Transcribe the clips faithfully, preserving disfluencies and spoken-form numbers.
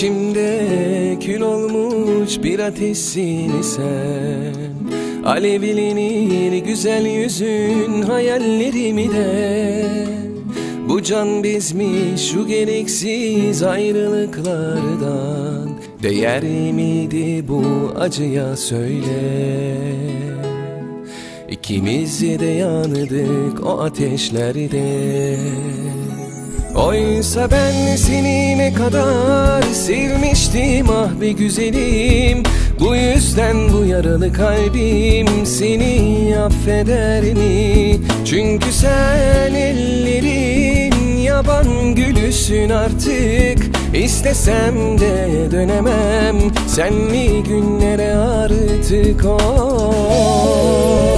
İçimde kül olmuş bir ateşsin sen. Alevlenir güzel yüzün hayallerimi de. Bu can bezmiş şu gereksiz ayrılıklardan. Değer miydi bu acıya söyle. İkimiz de yandık o ateşlerde. Oysa ben seni ne kadar sevmiştim ah be güzelim. Bu yüzden bu yaralı kalbim seni affeder mi? Çünkü sen ellerin yaban gülüsün artık. İstesem de dönemem senli günlere artık. Oh.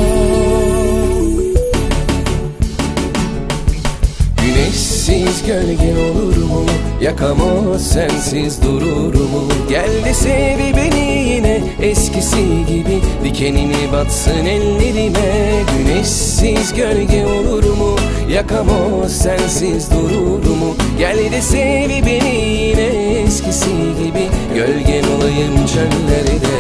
Güneşsiz gölge olur mu? Yakamoz sensiz durur mu? Gel de sev beni yine eskisi gibi. Dikenini batsın ellerime. Güneşsiz gölge olur mu? Yakamoz sensiz durur mu? Gel de sev beni yine eskisi gibi. Gölgen olayım çöllerde.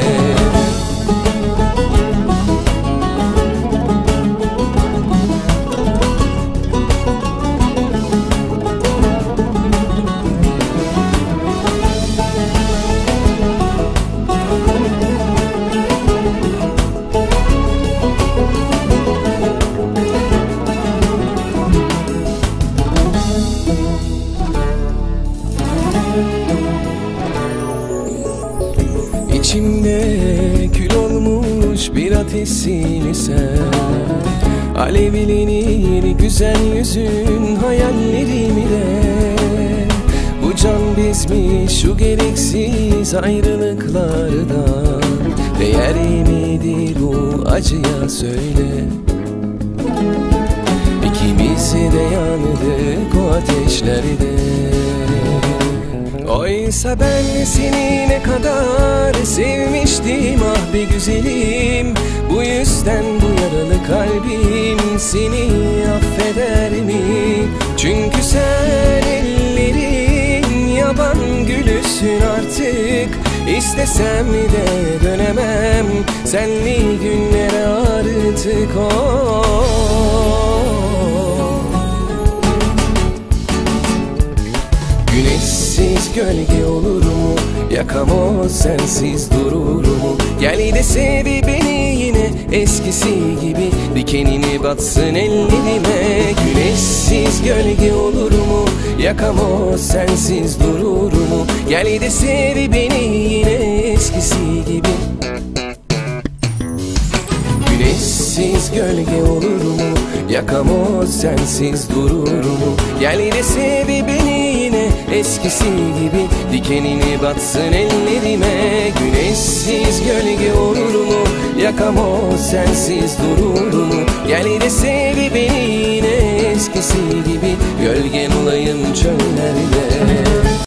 İçimde kül olmuş bir ateşsin sen. Alevlenir güzel yüzün hayallerimi de. Bu can bezmiş şu gereksiz ayrılıklardan. Değer miydi bu acıya söyle. İkimiz de yandık o ateşlerde. Oysa ben seni ne kadar sevmiştim ah be güzelim. Bu yüzden bu yaralı kalbim seni affeder mi? Çünkü sen ellerin yaban gülüsün artık. İstesem de dönemem senli günlere artık. Oh. Güneşsiz gölge olur mu? Yakamoz sensiz durur mu? Gel de sev beni yine eskisi gibi. Dikenini batsın ellerime. Güneşsiz gölge olur mu? Yakamoz sensiz durur mu? Gel de sev beni yine eskisi gibi. Güneşsiz gölge olur mu? Yakamoz sensiz durur mu? Gel de sev beni yine eskisi gibi. Dikenini batsın ellerime. Güneşsiz gölge olur mu? Yakamoz sensiz durur mu? Gel de sev beni yine eskisi gibi. Gölgen olayım çöllerde.